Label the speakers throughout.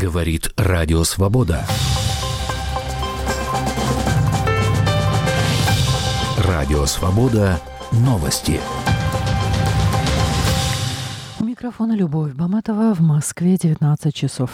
Speaker 1: Говорит Радио Свобода. Радио Свобода. Новости.
Speaker 2: У микрофона Любовь Баматова. В Москве 19 часов.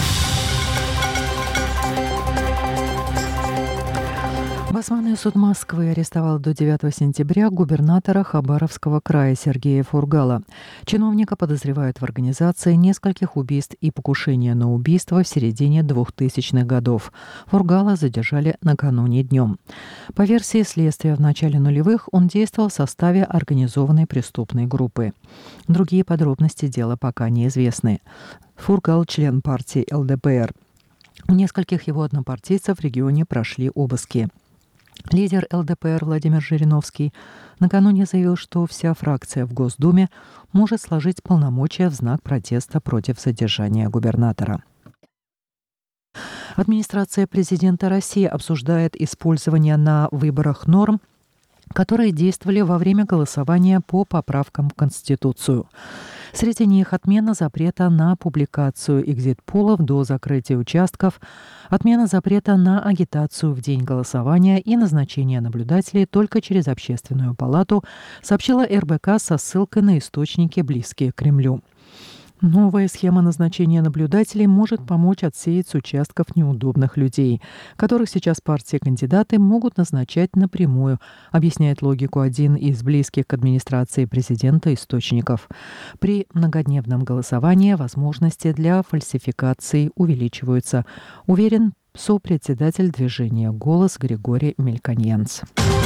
Speaker 2: Басманный суд Москвы арестовал до 9 сентября губернатора Хабаровского края Сергея Фургала. Чиновника подозревают в организации нескольких убийств и покушения на убийство в середине 2000-х годов. Фургала задержали накануне днем. По версии следствия, в начале нулевых он действовал в составе организованной преступной группы. Другие подробности дела пока неизвестны. Фургал – член партии ЛДПР. У нескольких его однопартийцев в регионе прошли обыски. Лидер ЛДПР Владимир Жириновский накануне заявил, что вся фракция в Госдуме может сложить полномочия в знак протеста против задержания губернатора. Администрация президента России обсуждает использование на выборах норм, которые действовали во время голосования по поправкам в Конституцию. Среди них отмена запрета на публикацию экзит-полов до закрытия участков, отмена запрета на агитацию в день голосования и назначение наблюдателей только через Общественную палату, сообщила РБК со ссылкой на источники, близкие к Кремлю. Новая схема назначения наблюдателей может помочь отсеять с участков неудобных людей, которых сейчас партии-кандидаты могут назначать напрямую, объясняет логику один из близких к администрации президента источников. При многодневном голосовании возможности для фальсификаций увеличиваются, уверен сопредседатель движения «Голос» Григорий Мельконьянц.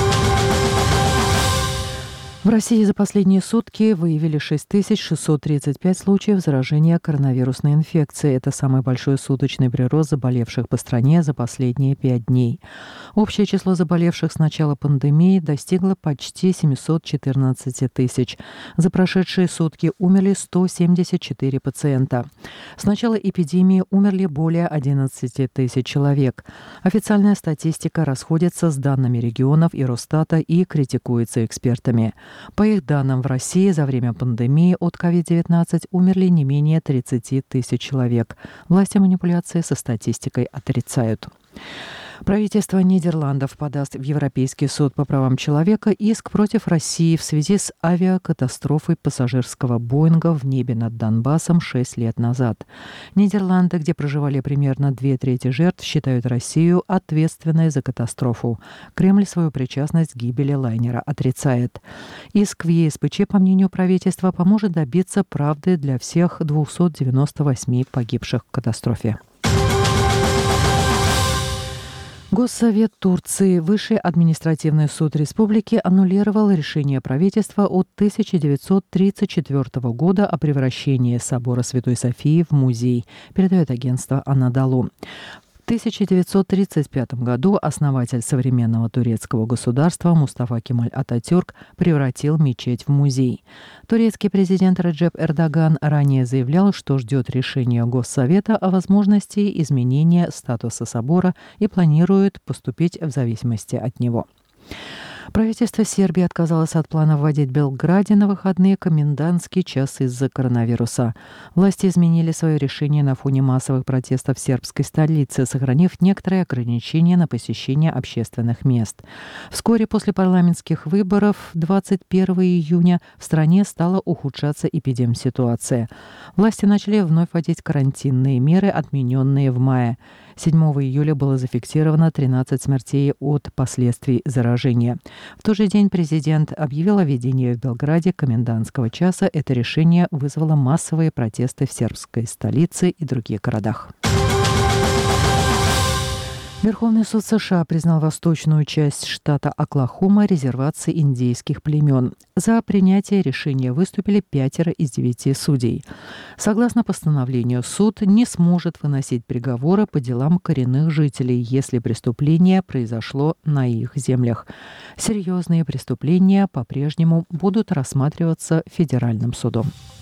Speaker 2: В России за последние сутки выявили 6635 случаев заражения коронавирусной инфекцией. Это самый большой суточный прирост заболевших по стране за последние 5 дней. Общее число заболевших с начала пандемии достигло почти 714 тысяч. За прошедшие сутки умерли 174 пациента. С начала эпидемии умерли более 11 тысяч человек. Официальная статистика расходится с данными регионов и Росстата и критикуется экспертами. По их данным, в России за время пандемии от COVID-19 умерли не менее 30 тысяч человек. Власти манипуляции со статистикой отрицают. Правительство Нидерландов подаст в Европейский суд по правам человека иск против России в связи с авиакатастрофой пассажирского Боинга в небе над Донбассом 6 лет назад. Нидерланды, где проживали примерно 2/3 жертв, считают Россию ответственной за катастрофу. Кремль свою причастность к гибели лайнера отрицает. Иск в ЕСПЧ, по мнению правительства, поможет добиться правды для всех 298 погибших в катастрофе. Госсовет Турции, Высший административный суд республики аннулировал решение правительства от 1934 года о превращении собора Святой Софии в музей, передает агентство «Анадолу». В 1935 году основатель современного турецкого государства Мустафа Кемаль Ататюрк превратил мечеть в музей. Турецкий президент Реджеп Эрдоган ранее заявлял, что ждет решения Госсовета о возможности изменения статуса собора и планирует поступить в зависимости от него. Правительство Сербии отказалось от плана вводить в Белграде на выходные комендантский час из-за коронавируса. Власти изменили свое решение на фоне массовых протестов в сербской столице, сохранив некоторые ограничения на посещение общественных мест. Вскоре после парламентских выборов 21 июня в стране стала ухудшаться эпидемситуация. Власти начали вновь вводить карантинные меры, отмененные в мае. 7 июля было зафиксировано 13 смертей от последствий заражения. В тот же день президент объявил о введении в Белграде комендантского часа. Это решение вызвало массовые протесты в сербской столице и других городах. Верховный суд США признал восточную часть штата Оклахома резервацией индейских племен. За принятие решения выступили 5 из 9 судей. Согласно постановлению, суд не сможет выносить приговоры по делам коренных жителей, если преступление произошло на их землях. Серьезные преступления по-прежнему будут рассматриваться федеральным судом.